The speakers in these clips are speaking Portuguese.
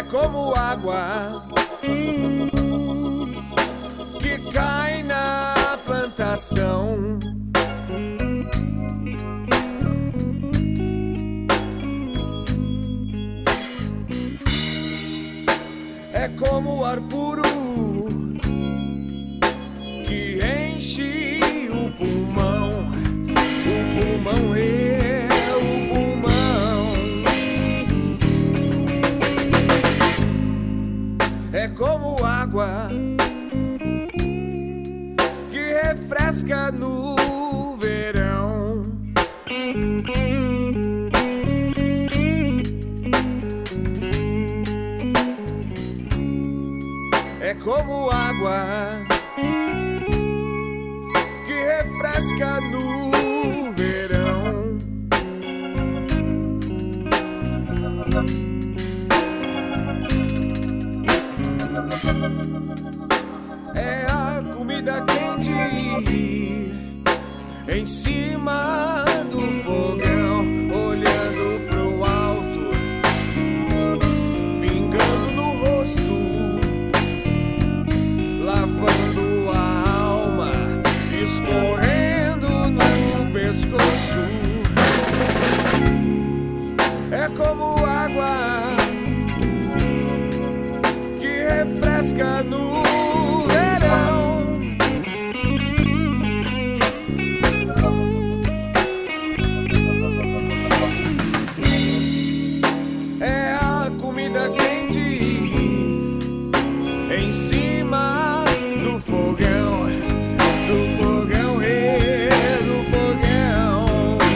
como água que cai na plantação. É como o ar puro que enche o pulmão. O pulmão é o pulmão. É como água que refresca no verão. É como água que refresca no verão. É a comida quente em cima do fogão, olhando pro alto, pingando no rosto, lavando a alma, escorrendo no pescoço. É como água que refresca no verão. É a comida quente em cima do fogão, do fogão, do fogão.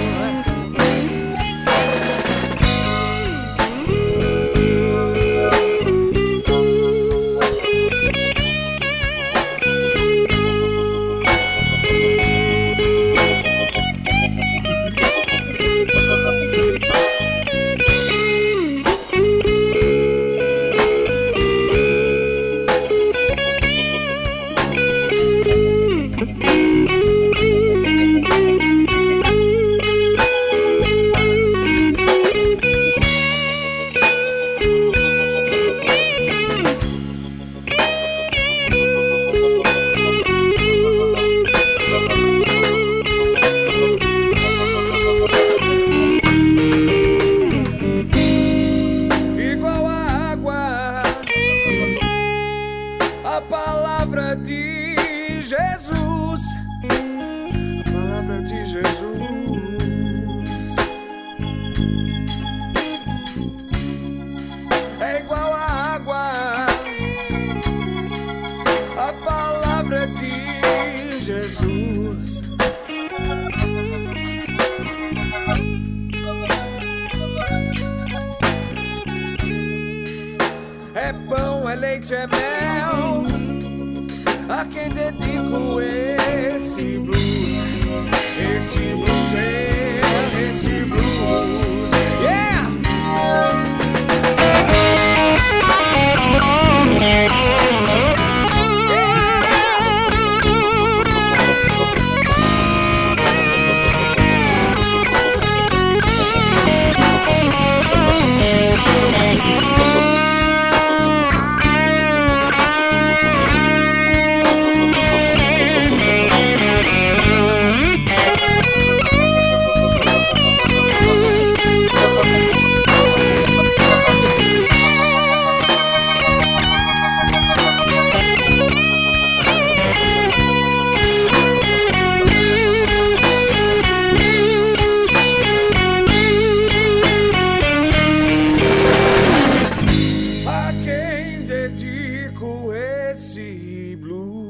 A palavra de Jesus, a palavra de Jesus. É igual a água, a palavra de Jesus. É pão, é leite, é mel, a quem dedico esse blues, esse blues, esse blues, yeah! Esse blues.